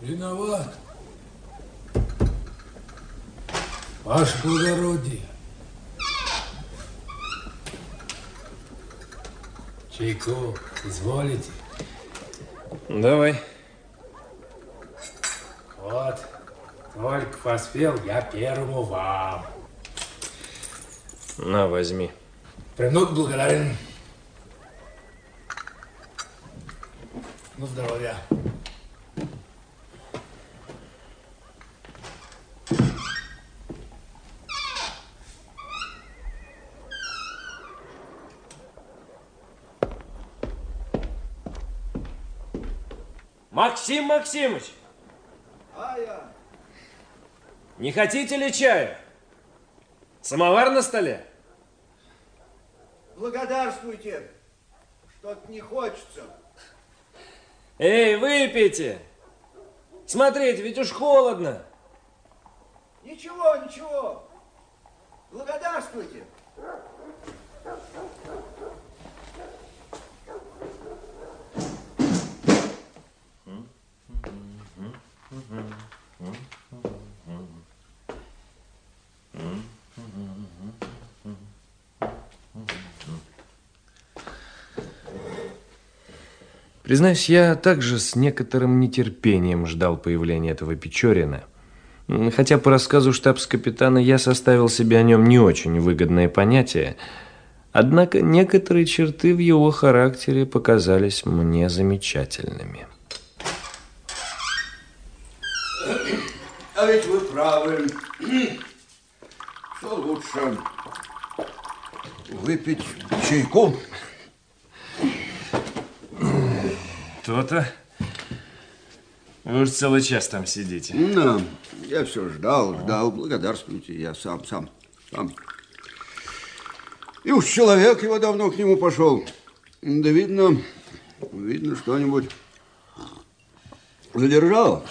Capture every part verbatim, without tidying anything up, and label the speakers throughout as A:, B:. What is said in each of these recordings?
A: Виноват. Ваше благородие. Чайку изволите?
B: Давай.
A: Вот, только поспел я первому вам.
B: На, возьми.
A: Премного благодарен. Ну, здоровья.
B: Максим Максимыч!
C: А я.
B: Не хотите ли чая? Самовар на столе?
C: Благодарствуйте. Что-то не хочется.
B: Эй, выпейте! Смотрите, ведь уж холодно.
C: Ничего, ничего. Благодарствуйте.
B: Признаюсь, я также с некоторым нетерпением ждал появления этого Печорина. Хотя по рассказу штабс-капитана я составил себе о нем не очень выгодное понятие, однако некоторые черты в его характере показались мне замечательными.
C: А ведь вы правы. Что лучше, выпить чайку?
B: То-то. Вы уж целый час там сидите.
C: Да, я все ждал, ждал. Благодарствуйте, я сам, сам, сам. И уж человек его давно к нему пошел. Да видно, видно, что-нибудь задержал.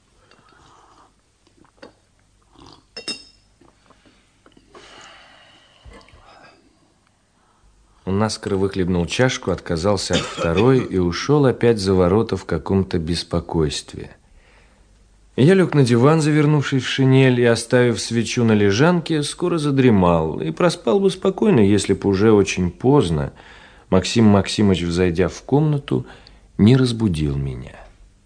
B: Он наскоро выхлебнул чашку, отказался от второй и ушел опять за ворота в каком-то беспокойстве. Я лег на диван, завернувшись в шинель, и, оставив свечу на лежанке, скоро задремал и проспал бы спокойно, если бы уже очень поздно Максим Максимыч, взойдя в комнату, не разбудил меня.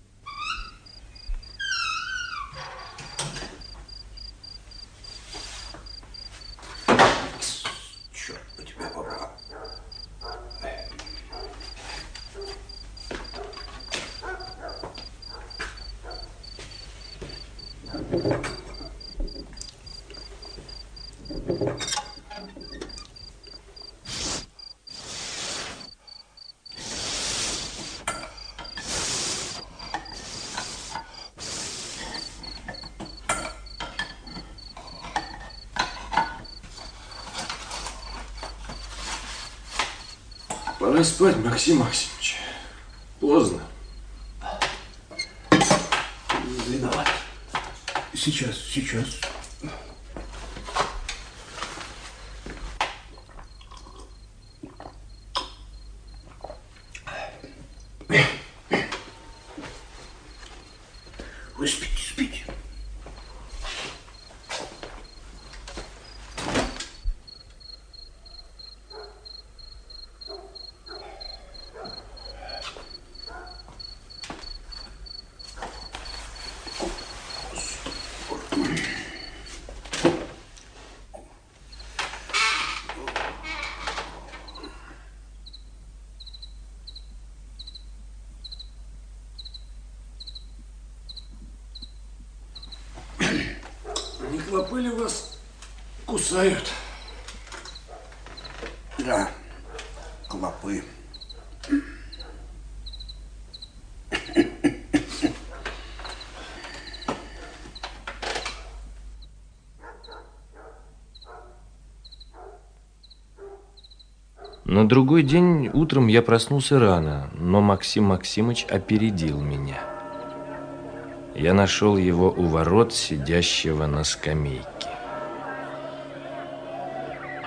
B: Пора спать, Максим Максимович. Поздно.
C: Виноват. Сейчас, сейчас. Вы спите, спите.
A: Не клопы ли вас кусают?
C: Да, клопы.
B: На другой день утром я проснулся рано, но Максим Максимыч опередил меня. Я нашел его у ворот, сидящего на скамейке.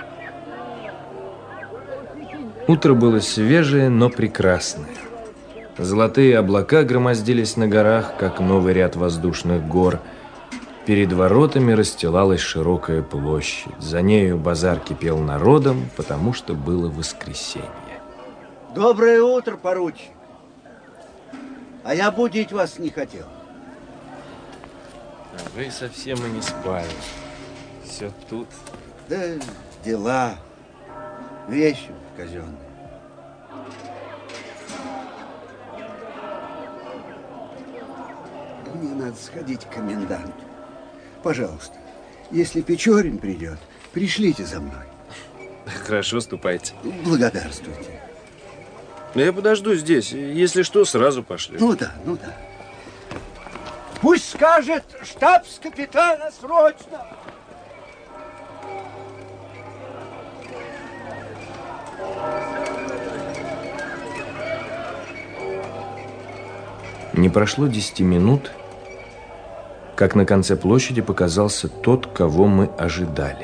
B: Утро было свежее, но прекрасное. Золотые облака громоздились на горах, как новый ряд воздушных гор. Перед воротами расстилалась широкая площадь. За нею базар кипел народом, потому что было воскресенье.
C: Доброе утро, поручик. А я будить вас не хотел.
B: А вы совсем и не спали. Все тут.
C: Да дела, вещи казенные. Мне надо сходить к коменданту. Пожалуйста, если Печорин придет, пришлите за мной.
B: Хорошо, ступайте.
C: Благодарствуйте.
B: Я подожду здесь. Если что, сразу пошлю.
C: Ну да, ну да. Пусть скажет штабс-капитана срочно.
B: Не прошло десяти минут, как на конце площади показался тот, кого мы ожидали.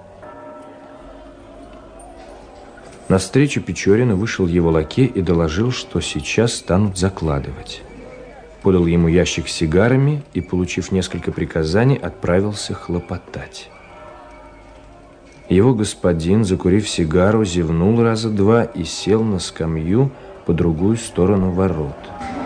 B: Навстречу Печорину вышел его лакей и доложил, что сейчас станут закладывать. Подал ему ящик с сигарами и, получив несколько приказаний, отправился хлопотать. Его господин, закурив сигару, зевнул раза два и сел на скамью по другую сторону ворот.